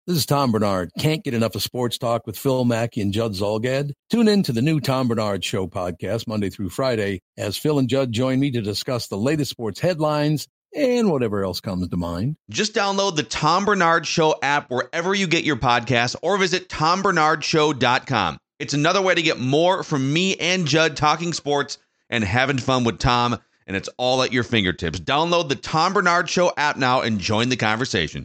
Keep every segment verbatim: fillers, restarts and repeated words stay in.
This is Tom Bernard. Can't get enough of sports talk with Phil Mackey and Judd Zolgad? Tune in to the new Tom Bernard Show podcast Monday through Friday as Phil and Judd join me to discuss the latest sports headlines and whatever else comes to mind. Just download the Tom Bernard Show app wherever you get your podcasts or visit tom bernard show dot com. It's another way to get more from me and Judd talking sports and having fun with Tom, and it's all at your fingertips. Download the Tom Bernard Show app now and join the conversation.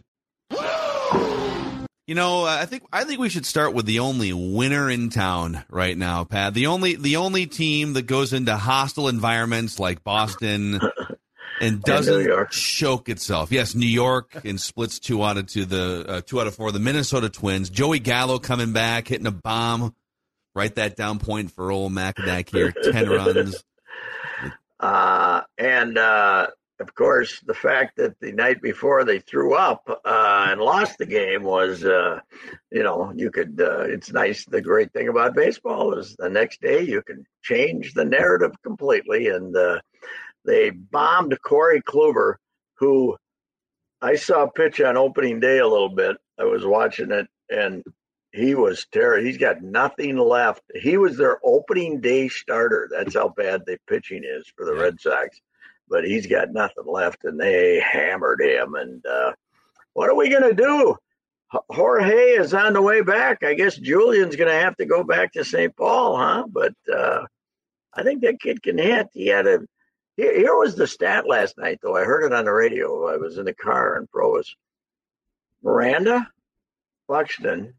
You know, I think I think we should start with the only winner in town right now, Pat. The only the only team that goes into hostile environments like Boston and doesn't choke itself. Yes, New York and splits two out of two the uh, two out of four. The Minnesota Twins. Joey Gallo coming back, hitting a bomb. Write that down point for old Macadac here. Ten runs. Uh, and uh, of course, the fact that the night before they threw up uh, and lost the game was, uh, you know, you could. Uh, it's nice. The great thing about baseball is the next day you can change the narrative completely. And uh, they bombed Corey Kluber, who I saw pitch on opening day a little bit. I was watching it, and he was terrible. He's got nothing left. He was their opening day starter. That's how bad the pitching is for the Red Sox. But he's got nothing left, and they hammered him. And uh, what are we going to do? Jorge is on the way back. I guess Julian's going to have to go back to Saint Paul, huh? But uh, I think that kid can hit. He had a here, here was the stat last night, though. I heard it on the radio. I was in the car in Provis. Miranda, Buxton,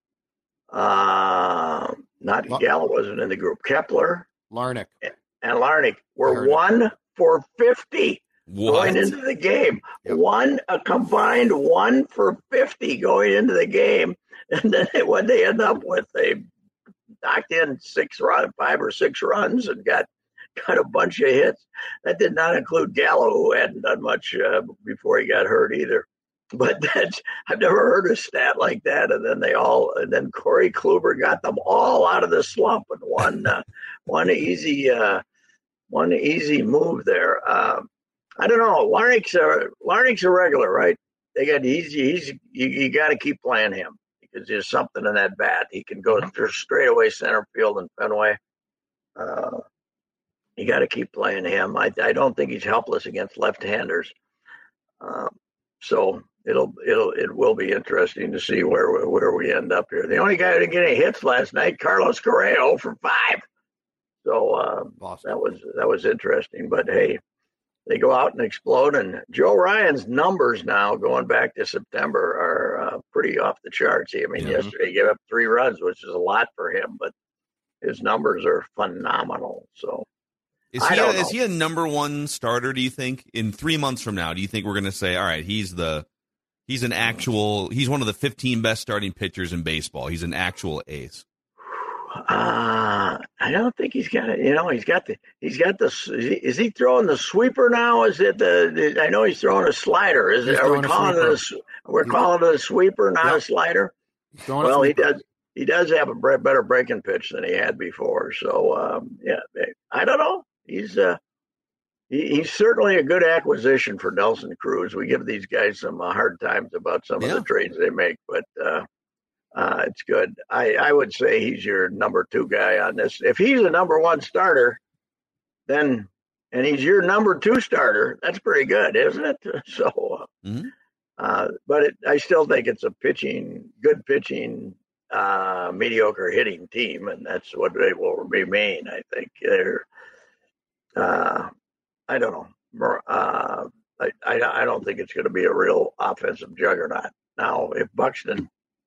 uh, not L- Gallo wasn't in the group. Kepler, Larnick, and Larnick were Larnick. one for fifty what? going into the game. Yep. One a combined one for fifty going into the game, and then what they end up with, they knocked in six run, five or six runs, and got got a bunch of hits. That did not include Gallo, who hadn't done much uh, before he got hurt either. But that's, I've never heard a stat like that. And then they all, and then Corey Kluber got them all out of the slump and one, uh, one easy, uh, one easy move there. Um, I don't know. Larnick's a Larnick's a regular, right? They got he's he's you, you got to keep playing him because there's something in that bat. He can go straight away center field in Fenway. Uh, you got to keep playing him. I I don't think he's helpless against left-handers. Um, so. It'll it'll it will be interesting to see where where we end up here. The only guy who didn't get any hits last night, Carlos Correa, oh for five. So uh, awesome. that was that was interesting. But hey, they go out and explode. And Joe Ryan's numbers now, going back to September, are uh, pretty off the charts. I mean, mm-hmm. yesterday he gave up three runs, which is a lot for him, but his numbers are phenomenal. So. Is he, a, is he a number one starter, do you think? In three months from now, do you think we're going to say, all right, he's the he's an actual he's one of the fifteen best starting pitchers in baseball. He's an actual ace. Uh, I don't think he's got it. You know, he's got the he's got the is he, is he throwing the sweeper now? Is it the, the I know he's throwing a slider. Is he's it are we calling it a we're he's, calling it a sweeper, not yep. a slider? Well, he does he does have a better breaking pitch than he had before. So um, yeah, I don't know. He's uh, he, he's certainly a good acquisition for Nelson Cruz. We give these guys some uh, hard times about some yeah. of the trades they make, but uh, uh, it's good. I, I would say he's your number two guy on this. If he's a number one starter, then and he's your number two starter, that's pretty good, isn't it? So, uh, mm-hmm. uh, but it, I still think it's a pitching, good pitching, uh, mediocre hitting team, and that's what they will remain. I think they're. Uh, I don't know. Uh, I, I I don't think it's going to be a real offensive juggernaut. Now, if Buxton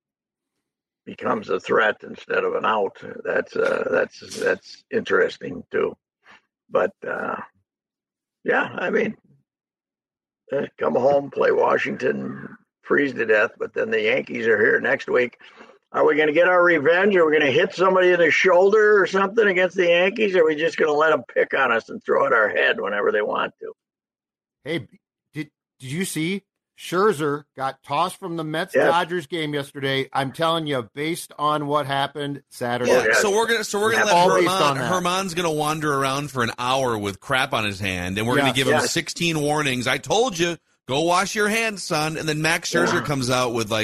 becomes a threat instead of an out, that's uh, that's that's interesting too. But uh, yeah, I mean, uh, come home, play Washington, freeze to death, but then the Yankees are here next week. Are we going to get our revenge? Are we going to hit somebody in the shoulder or something against the Yankees? Or are we just going to let them pick on us and throw at our head whenever they want to? Hey, did did you see Scherzer got tossed from the Mets-Dodgers yes. game yesterday? I'm telling you, based on what happened Saturday. Yeah, so we're gonna so we're gonna let Herman, Herman's gonna wander around for an hour with crap on his hand, and we're yes, gonna give yes. him sixteen warnings. I told you, go wash your hands, son. And then Max Scherzer yeah. comes out with like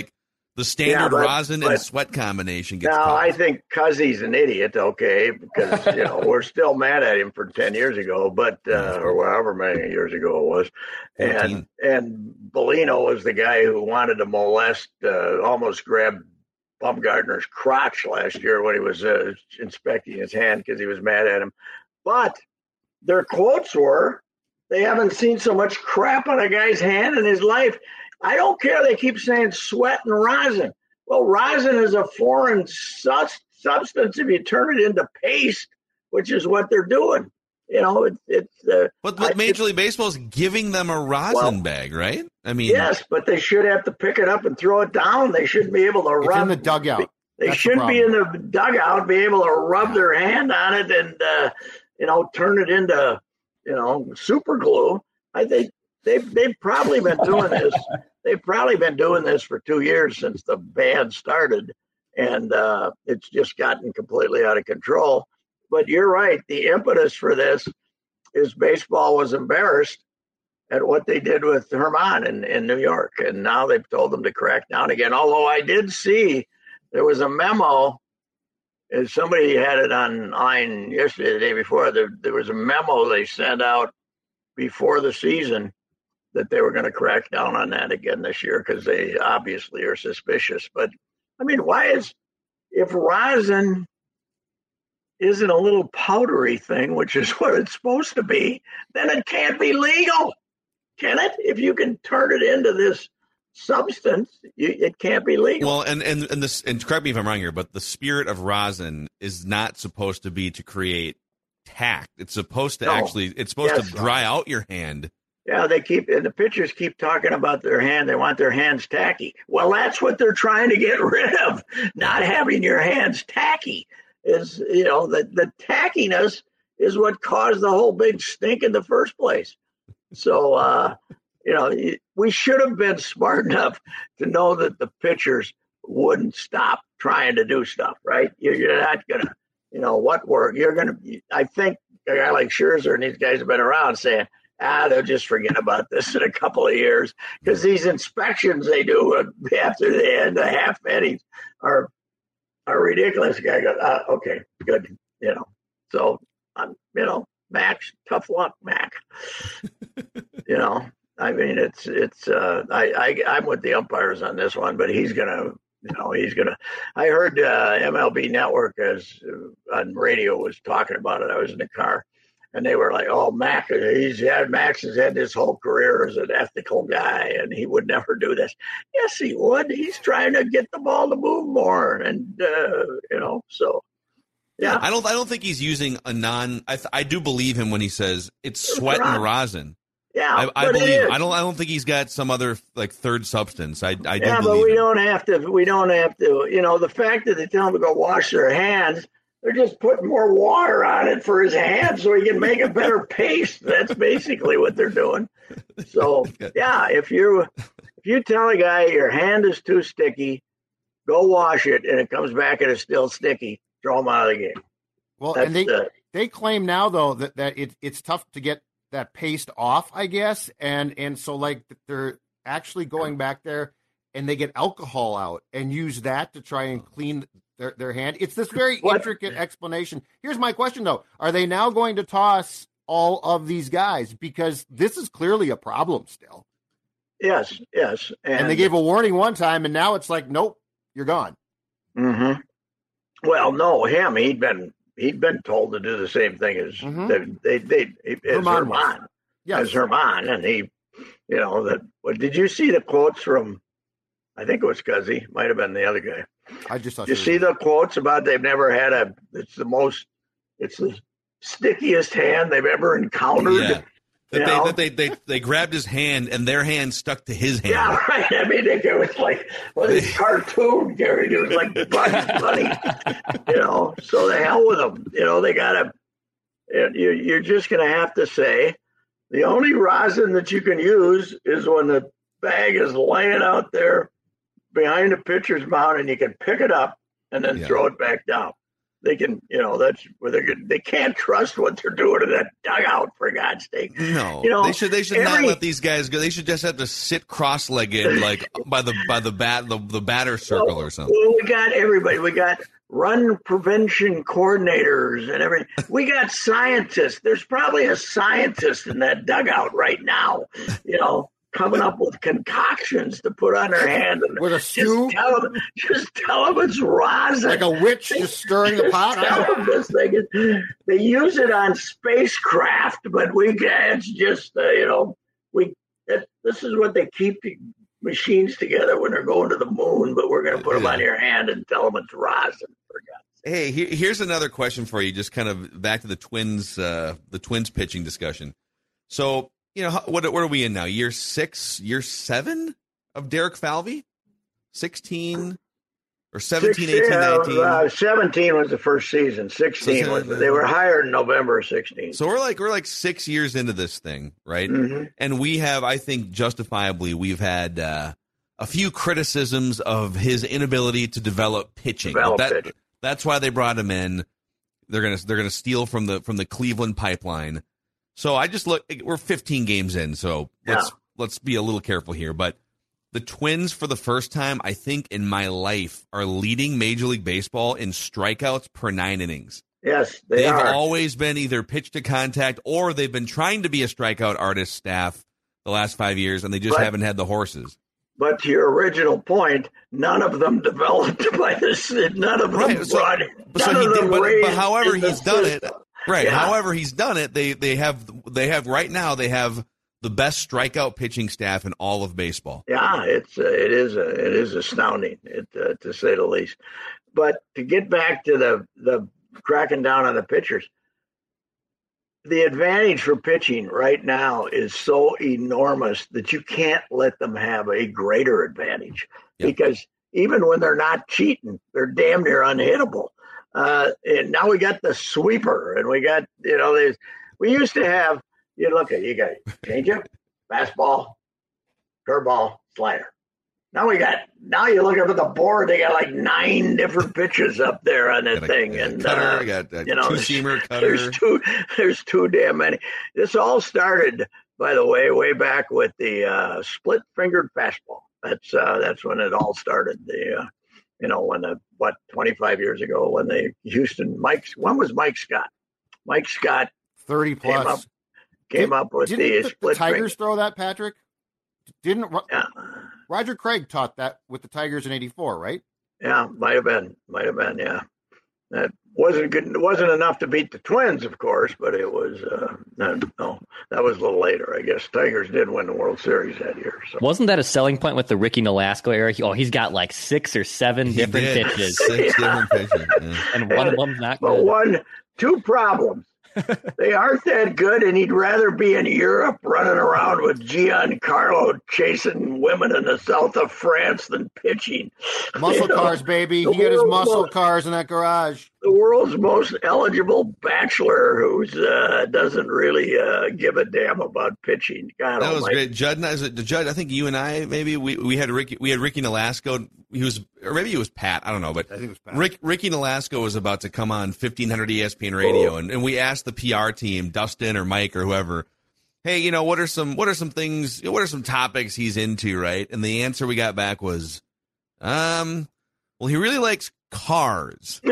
The standard yeah, but, rosin but, and sweat combination gets Now, caught. I think Cuzzy's an idiot, okay, because, you know, we're still mad at him for ten years ago, but, uh, or however many years ago it was. And, and Bellino was the guy who wanted to molest, uh, almost grabbed Bumgarner's crotch last year when he was uh, inspecting his hand because he was mad at him. But their quotes were, they haven't seen so much crap on a guy's hand in his life. I don't care. They keep saying sweat and rosin. Well, rosin is a foreign sus- substance if you turn it into paste, which is what they're doing. You know, it, it's. Uh, but but I, Major League Baseball is giving them a rosin well, bag, right? I mean, yes, but they should have to pick it up and throw it down. They shouldn't be able to it's rub in the dugout. They That's should the be in the dugout, be able to rub yeah. their hand on it and uh, you know, turn it into, you know, super glue. I think they've they've probably been doing this. They've probably been doing this for two years since the ban started, and uh, it's just gotten completely out of control. But you're right. The impetus for this is baseball was embarrassed at what they did with Herman in, in New York, and now they've told them to crack down again. Although I did see there was a memo, and somebody had it online yesterday, the day before. There, there was a memo they sent out before the season that they were going to crack down on that again this year because they obviously are suspicious. But, I mean, why is, if rosin isn't a little powdery thing, which is what it's supposed to be, then it can't be legal, can it? If you can turn it into this substance, you, it can't be legal. Well, and, and, and, this, and correct me if I'm wrong here, but the spirit of rosin is not supposed to be to create tact. It's supposed to no. actually, it's supposed yes, to dry out your hand. Yeah, they keep, and the pitchers keep talking about their hand. They want their hands tacky. Well, that's what they're trying to get rid of. Not having your hands tacky is, you know, the, the tackiness is what caused the whole big stink in the first place. So, uh, you know, we should have been smart enough to know that the pitchers wouldn't stop trying to do stuff, right? You're, you're not going to, you know, what work. You're going to, I think a guy like Scherzer and these guys have been around saying, ah, they'll just forget about this in a couple of years because these inspections they do after the end of half innings are are ridiculous. The guy goes, ah, okay, good, you know. So, um, you know, Max, tough luck, Mac. you know, I mean, it's it's. Uh, I, I I'm with the umpires on this one, but he's gonna, you know, he's gonna. I heard uh, M L B Network as uh, on radio was talking about it. I was in the car. And they were like, "Oh, Mac, he's had Max has had his whole career as an ethical guy, and he would never do this." Yes, he would. He's trying to get the ball to move more, and uh, you know, so yeah. I don't. I don't think he's using a non. I, th- I do believe him when he says it's sweat and rosin. Yeah, I, I believe. I don't. I don't think he's got some other like third substance. I. I do yeah, believe but we him. don't have to. We don't have to. You know, the fact that they tell him to go wash their hands. They're just putting more water on it for his hands so he can make a better paste. That's basically what they're doing. So, yeah, if you if you tell a guy your hand is too sticky, go wash it, and it comes back and it's still sticky, throw him out of the game. Well, That's and they the, they claim now, though, that, that it, it's tough to get that paste off, I guess. And, and so, like, they're actually going back there and they get alcohol out and use that to try and clean Their, their hand. It's this very what? intricate explanation. Here's my question, though. Are they now going to toss all of these guys? Because this is clearly a problem still. Yes, yes. And, and they gave a warning one time, and now it's like, nope, you're gone. Mm-hmm. Well, no, him, he'd been he'd been told to do the same thing as mm-hmm. they, they, they, as Herman. Herman. Yes. As Herman. And he, you know, that. Well, did you see the quotes from, I think it was Cuzzy, might have been the other guy. I just you see the quotes about they've never had a. It's the most. It's the stickiest hand they've ever encountered. Yeah. That, they, that they, they they grabbed his hand and their hand stuck to his hand. Yeah, right. I mean, it was like well, this cartoon, Gary. It was like Bugs Bunny. You know, so the hell with them. You know, they got to. You you're just going to have to say the only rosin that you can use is when the bag is laying out there behind the pitcher's mound and you can pick it up and then yeah. throw it back down. they can, you know, that's where they're good. They can't trust what they're doing in that dugout, for God's sake. No, you know, they should they should every, not let these guys go. They should just have to sit cross-legged, like by the by the bat the, the batter circle well, or something. Well, we got everybody. We got run prevention coordinators and everything. We got scientists. There's probably a scientist in that dugout right now, you know, coming up with concoctions to put on their hand. And with a stew? Just tell them, just tell them it's rosin. Like a witch just stirring the pot? Tell them this thing is, they use it on spacecraft, but we it's just, uh, you know, we it, this is what they keep the machines together when they're going to the moon, but we're going to put them on your hand and tell them it's rosin. Hey, here, here's another question for you. Just kind of back to the Twins, uh, the Twins pitching discussion. So, you know, what what are we in now? Year six, year seven of Derek Falvey? sixteen or seventeen, sixteen, eighteen, nineteen? Uh, seventeen was the first season. sixteen so, was they were hired in November of sixteen. So we're like we're like six years into this thing, right? Mm-hmm. And we have, I think, justifiably, we've had uh, a few criticisms of his inability to develop pitching. Develop that, pitching. That's why they brought him in. They're gonna they're gonna steal from the from the Cleveland pipeline. So I just look. We're fifteen games in, so let's yeah. let's be a little careful here. But the Twins, for the first time, I think in my life, are leading Major League Baseball in strikeouts per nine innings. Yes, they they've are. always been either pitch to contact or they've been trying to be a strikeout artist staff the last five years, and they just but, haven't had the horses. But to your original point, none of them developed by this. None of them right. so, brought it. So he did, but, but however he's done system. it, right? Yeah. However he's done it, they they have they have right now they have the best strikeout pitching staff in all of baseball. Yeah, it's uh, it is uh, it is astounding, it, uh, to say the least. But to get back to the the cracking down on the pitchers, the advantage for pitching right now is so enormous that you can't let them have a greater advantage yep. because even when they're not cheating, they're damn near unhittable. Uh, and now we got the sweeper, and we got, you know, there's, we used to have, you look at, you got changeup, fastball, curveball, slider. Now we got, now you look up at the board, they got like nine different pitches up there on that thing. A, and, cutter, uh, got a you know, two-seamer cutter. There's too, there's too damn many. This all started, by the way, way back with the uh, split-fingered fastball. That's uh, that's when it all started. The, uh, you know, when the, what, twenty-five years ago, when the Houston, Mike, when was Mike Scott? Mike Scott. thirty plus. Came up, came Did, up with didn't the, the split Tigers finger. Throw that, Patrick? Didn't yeah. Roger Craig taught that with the Tigers in eighty-four, right? Yeah, might have been. Might have been, yeah. That wasn't good. It wasn't enough to beat the Twins, of course, but it was, uh, no, that was a little later, I guess. Tigers did win the World Series that year. So. Wasn't that a selling point with the Ricky Nolasco era? Oh, he's got like six or seven he different did. pitches. Six yeah. different pitches. Yeah. And one of them's not but good. But one, two problems. They aren't that good, and he'd rather be in Europe running around with Giancarlo chasing women in the south of France than pitching. Muscle you know, cars, baby. He had his muscle most, cars in that garage. The world's most eligible bachelor who uh, doesn't really uh, give a damn about pitching. God that was almighty. great. Judd, is it, Judd, I think you and I, maybe, we, we had Ricky we had Ricky Nolasco. He was, or maybe it was Pat. I don't know, but I think it was Pat. Rick, Ricky Nolasco was about to come on fifteen hundred E S P N radio, oh. and, and we asked the P R team, Dustin or Mike or whoever, hey, you know, what are some what are some things, what are some topics he's into, right? And the answer we got back was, um, well, he really likes cars.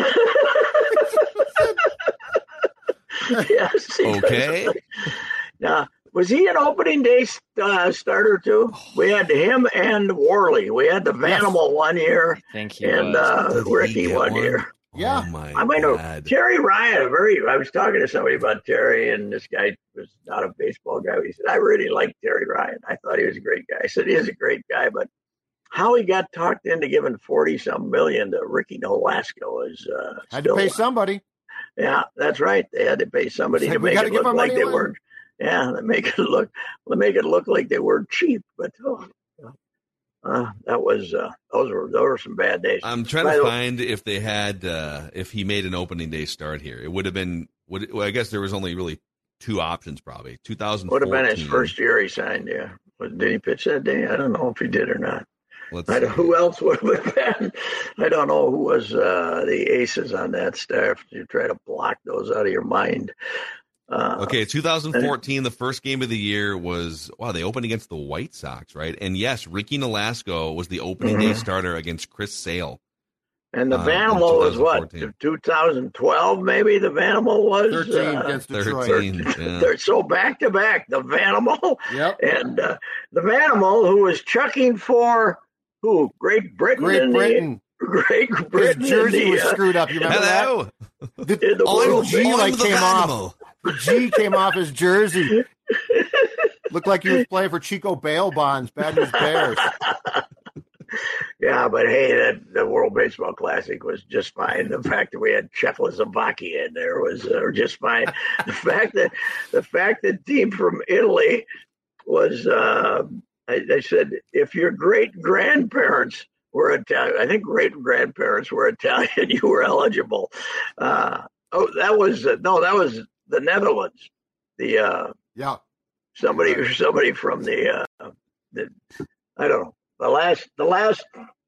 Yes. Okay. Now, was he an opening day uh, starter too? We had him and Worley. We had the Vanimal yes. one year, I think he and uh, Ricky one, one year. Yeah, oh my I might know God. Terry Ryan. Very. I was talking to somebody about Terry, and this guy was not a baseball guy. But he said, "I really like Terry Ryan. I thought he was a great guy." I said, "He is a great guy, but how he got talked into giving forty some million to Ricky Nolasco is uh, had still, to pay somebody." Yeah, that's right. They had to pay somebody like, to make it look like they away. weren't. Yeah, they make it look. They make it look like they were cheap, but oh, uh, that was uh, those were those were some bad days. I'm trying By to find way, if they had uh, if he made an opening day start here. It would have been. Would well, I guess there was only really two options. Probably two thousand. Would have been his first year he signed. Yeah, did he pitch that day? I don't know if he did or not. Let's I don't, who else would have been? I don't know who was uh, the aces on that staff. You try to block those out of your mind. Uh, okay, twenty fourteen, the first game of the year was, wow, they opened against the White Sox, right? And yes, Ricky Nolasco was the opening mm-hmm. day starter against Chris Sale. And the Vanimal was what, twenty twelve maybe the Vanimal was? thirteen uh, against Detroit. thirteen, yeah. So back-to-back, the Vanimal. Yep. And uh, the Vanimal, who was chucking for, who, Great Britain? Great Britain. The, Great Britain. His jersey the, was uh, screwed up. You remember hello. that? The, the the G like the came Vanimal. off. The G came off his jersey. Looked like he was playing for Chico Bail Bonds, Bad News Bears. Yeah, but hey, that, the World Baseball Classic was just fine. The fact that we had Czechoslovakia in there was uh, just fine. The fact that the fact that team from Italy was, uh, I, I said, if your great grandparents were Italian, I think great grandparents were Italian, you were eligible. Uh, oh, that was uh, no, that was the Netherlands. The uh, yeah, somebody somebody from the uh, the I don't know. The last, the last,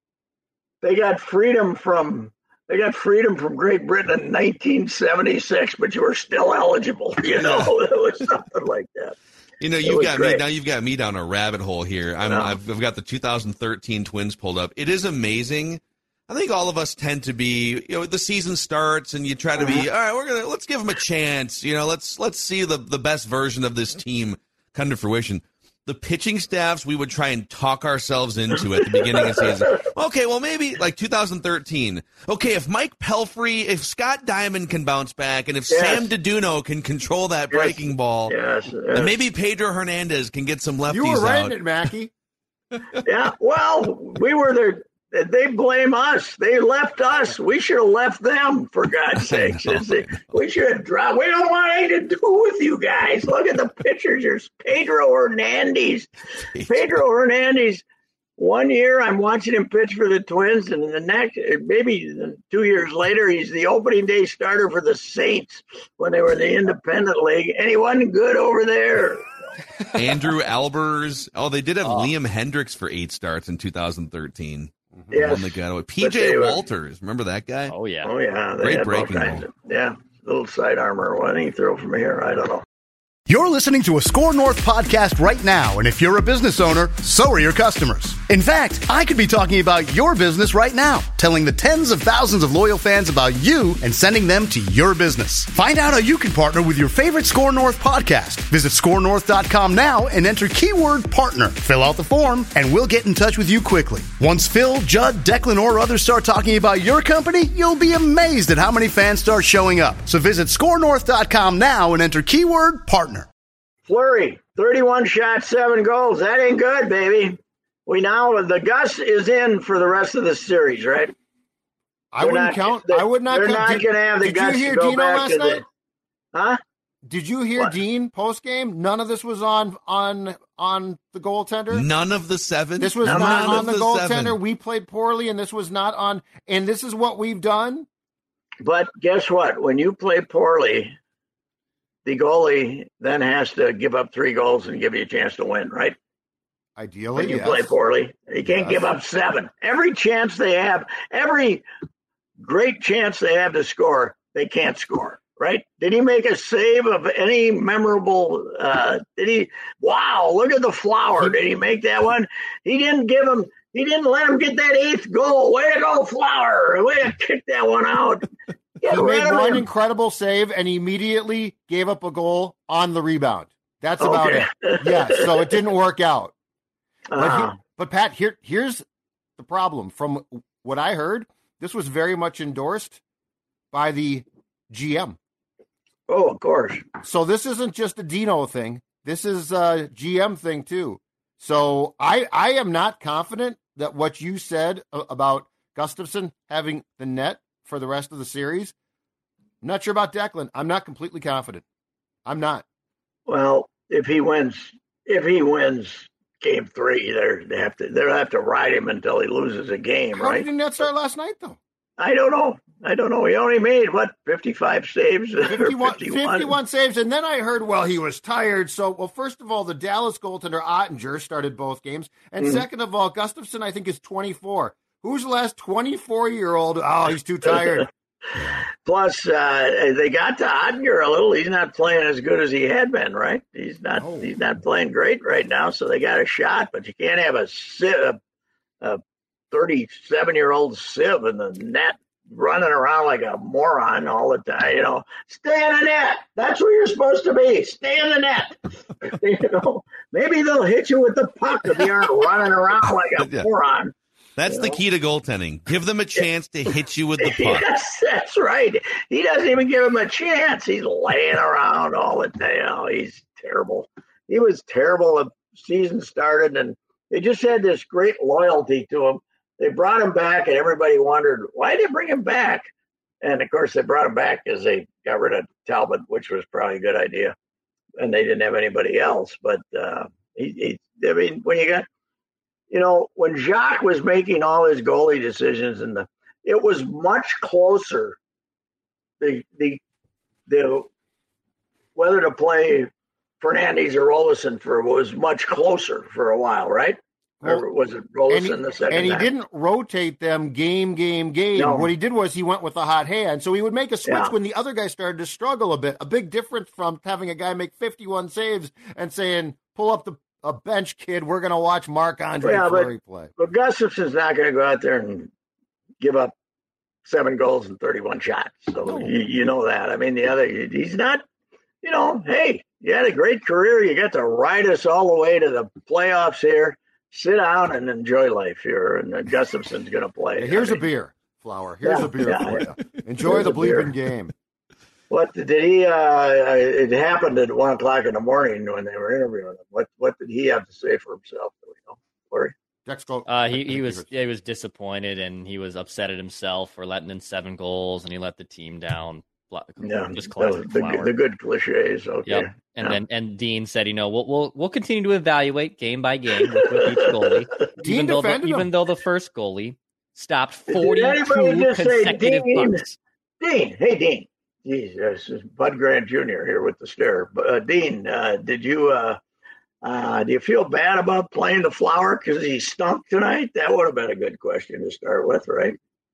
they got freedom from, they got freedom from Great Britain in nineteen seventy-six, but you were still eligible. You know, it was something like that. You know, you've got great. me now. You've got me down a rabbit hole here. I'm, no. I've, I've got the two thousand thirteen Twins pulled up. It is amazing. I think all of us tend to be, you know, the season starts and you try to be, all right, we're gonna let's give them a chance. You know, let's let's see the the best version of this team come to fruition. The pitching staffs we would try and talk ourselves into at the beginning of the season. Okay, well, maybe like two thousand thirteen. Okay, if Mike Pelfrey, if Scott Diamond can bounce back, and if yes. Sam DiDuno can control that yes. breaking ball, yes. Yes. and maybe Pedro Hernandez can get some lefties out. You were right out. it, Mackie. Yeah, well, we were there. They blame us. They left us. We should have left them, for God's sakes. We should have dropped. We don't want anything to do with you guys. Look at the pictures. There's Pedro Hernandez. Pedro Hernandez, one year I'm watching him pitch for the Twins, and the next, maybe two years later, he's the opening day starter for the Saints when they were in the Independent League, and he wasn't good over there. Andrew Albers. Oh, they did have oh. Liam Hendricks for eight starts in two thousand thirteen. Yes. One that got away. P J Walters, remember that guy? Oh yeah, oh yeah, they great breaking ball. Of, yeah, little side armor. Why didn't he throw from here? I don't know. You're listening to a Score North podcast right now, and if you're a business owner, so are your customers. In fact, I could be talking about your business right now, telling the tens of thousands of loyal fans about you and sending them to your business. Find out how you can partner with your favorite Score North podcast. Visit score north dot com now and enter keyword partner. Fill out the form, and we'll get in touch with you quickly. Once Phil, Judd, Declan, or others start talking about your company, you'll be amazed at how many fans start showing up. So visit score north dot com now and enter keyword partner. Fleury, thirty-one shots, seven goals. That ain't good, baby. We now, the Gus is in for the rest of the series, right? I they're not, wouldn't count. I would not they're count. They're not going to have the did Gus you hear to go Dino back last to night? the... Huh? Did you hear what? Dean post game? None of this was on on on the goaltender. None of the seven. This was None not on the, the goaltender. Seven. We played poorly, and this was not on. And this is what we've done. But guess what? When you play poorly, the goalie then has to give up three goals and give you a chance to win, right? Ideally, when you yes. play poorly, you can't yes. give up seven. Every chance they have, every great chance they have to score, they can't score, right? Did he make a save of any memorable? Uh, did he? Wow! Look at the flower. Did he make that one? He didn't give him. He didn't let him get that eighth goal. Way to go, Flower! Way to kick that one out. Get he made one him. incredible save and he immediately gave up a goal on the rebound. That's about okay. it. Yeah, so it didn't work out. Uh-huh. But, here, but Pat, here here's the problem. From what I heard, this was very much endorsed by the G M. Oh, of course. So this isn't just a Dino thing. This is a G M thing too. So I I am not confident that what you said about Gustafsson having the net for the rest of the series. I'm not sure about Declan. I'm not completely confident. I'm not. Well, if he wins, if he wins game three, they're, they have to they'll have to ride him until he loses a game, How right? did he not start last night though? I don't know. I don't know. He only made, what, fifty-five saves? fifty-one, fifty-one saves, and then I heard, well, he was tired. So, well, first of all, the Dallas goaltender Ottinger started both games. And mm. second of all, Gustafsson, I think, is twenty-four. Who's the last twenty-four-year-old? Oh, he's too tired. Plus, uh, they got to Ottinger a little. He's not playing as good as he had been, right? He's not oh. He's not playing great right now, so they got a shot. But you can't have a, a, a thirty-seven-year-old Civ in the net running around like a moron all the time. You know, stay in the net. That's where you're supposed to be. Stay in the net. You know, maybe they'll hit you with the puck if you aren't running around like a yeah. moron. That's you the know? key to goaltending. Give them a chance to hit you with the puck. Yes, that's right. He doesn't even give him a chance. He's laying around all the time. You know, he's terrible. He was terrible. The season started, and they just had this great loyalty to him. They brought him back, and everybody wondered, why did they bring him back? And, of course, they brought him back because they got rid of Talbot, which was probably a good idea. And they didn't have anybody else. But, uh, he, he, I mean, when you got – you know, when Jacques was making all his goalie decisions, and the, it was much closer. The the the whether to play Fernandez or Olsen for was much closer for a while, right? Well, or was it Olsen the second? And he time? didn't rotate them game, game, game. No. What he did was he went with the hot hand, so he would make a switch yeah. when the other guy started to struggle a bit. A big difference from having a guy make fifty-one saves and saying, "Pull up the." A bench kid, we're going to watch Marc-Andre yeah, Fleury play. But Gustafsson's not going to go out there and give up seven goals and thirty-one shots. So no. you, you know that. I mean, the other, he's not, you know, hey, you had a great career. You got to ride us all the way to the playoffs here. Sit down and enjoy life here. And Gustafsson's going to play. Yeah, here's I mean, a beer, Flower. Here's yeah, a beer yeah, for yeah. you. Enjoy here's the bleeping game. What did he? Uh, it happened at one o'clock in the morning when they were interviewing him. What What did he have to say for himself? Do we know, Larry? Uh, he he was yeah, he was disappointed and he was upset at himself for letting in seven goals and he let the team down. Yeah, just classic the, Flower. the good cliches. Okay. Yep. And yeah. then and Dean said, you know, we'll we'll we'll continue to evaluate game by game with, with each goalie, Dean even though the, even though the first goalie stopped forty-two consecutive pucks. Dean, hey Dean. Geez, this is Bud Grant Junior here with the stare. But uh, Dean, uh, did you uh, uh, do you feel bad about playing the Flower because he stunk tonight? That would have been a good question to start with, right?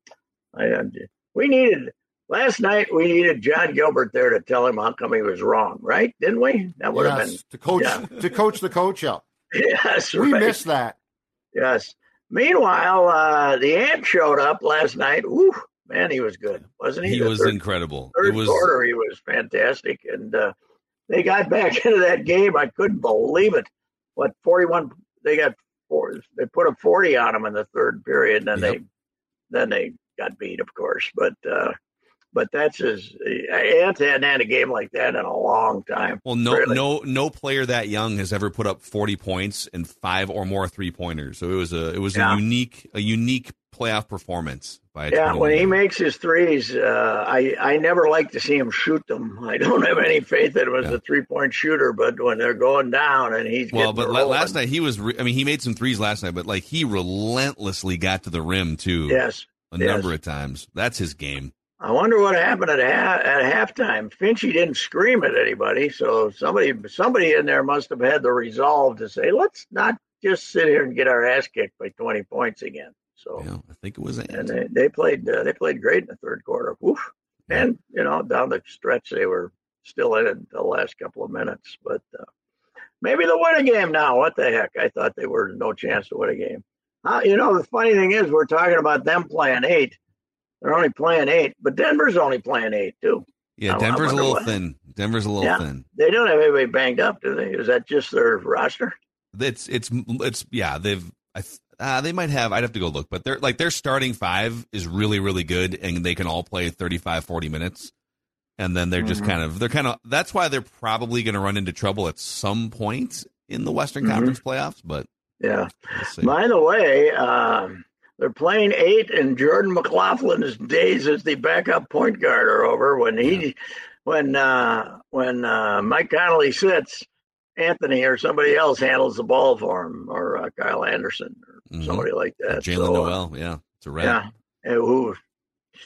I, uh, we needed last night. We needed John Gilbert there to tell him how come he was wrong, right? Didn't we? That would yes, have been to coach yeah. to coach the coach up. Yes, we right. missed that. Yes. Meanwhile, uh, the Ant showed up last night. Woo. Man, he was good, wasn't he? He the was third, incredible. Third it was... quarter, he was fantastic, and uh, they got back into that game. I couldn't believe it. What forty-one? They got four. They put a forty on them in the third period, and then yep. they then they got beat, of course. But uh, but that's his. Ant hadn't had a game like that in a long time. Well, no, really. no, no player that young has ever put up forty points and five or more three pointers. So it was a it was yeah. a unique a unique playoff performance. By yeah, when he makes his threes, uh, I I never like to see him shoot them. I don't have any faith that it was yeah. a three point shooter, but when they're going down and he's well, but rolling, last night he was. Re- I mean, he made some threes last night, but like he relentlessly got to the rim too. Yes, a yes. number of times. That's his game. I wonder what happened at ha- at halftime. Finchie didn't scream at anybody, so somebody somebody in there must have had the resolve to say, let's not just sit here and get our ass kicked by twenty points again. So yeah, I think it was. Ant. And they, they played uh, they played great in the third quarter. Woof. Yeah. And you know, down the stretch they were still in it the last couple of minutes. But uh, maybe they'll win a game now. What the heck? I thought they were no chance to win a game. Uh, you know, the funny thing is we're talking about them playing eight. They're only playing eight, but Denver's only playing eight too. Yeah, Denver's a little what. thin. Denver's a little yeah. thin. They don't have anybody banged up, do they? Is that just their roster? It's it's it's yeah. They've I. Uh, they might have. I'd have to go look, but they're like their starting five is really, really good, and they can all play thirty-five, forty minutes, and then they're just mm-hmm. kind of they're kind of. That's why they're probably going to run into trouble at some point in the Western mm-hmm. Conference playoffs. But yeah. By the way, um, they're playing eight, and Jordan McLaughlin's days as the backup point guard are over. When he, yeah. when uh, when uh, Mike Connolly sits, Anthony or somebody else handles the ball for him, or uh, Kyle Anderson, or mm-hmm. somebody like that. Jalen so, Noel, yeah, it's a wrap. Yeah, and who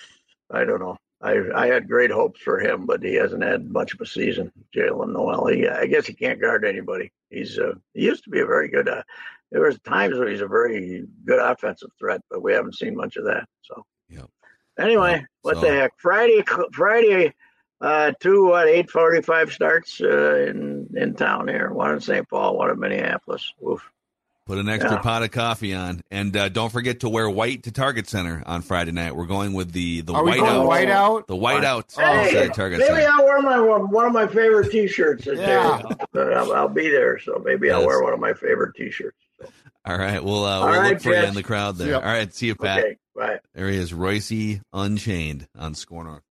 I don't know. I I had great hopes for him, but he hasn't had much of a season. Jaylen Nowell. He, I guess he can't guard anybody. He's uh, he used to be a very good. Uh, there was times where he's a very good offensive threat, but we haven't seen much of that. So yep. anyway, yep. what so. the heck? Friday, Friday, uh, two what eight forty-five starts uh, in in town here. One in Saint Paul, one in Minneapolis. Oof. Put an extra yeah. pot of coffee on, and uh, don't forget to wear white to Target Center on Friday night. We're going with the the Are white we out, white out, the white out. Hey, Target maybe Center. I'll wear my one of my favorite T-shirts. Yeah. I'll, I'll be there, so maybe yes. I'll wear one of my favorite T-shirts. So. All right, we'll uh, we'll right, look for Jess. you in the crowd there. All right, see you, Pat. Okay, bye. There he is, Royce Unchained on Score North.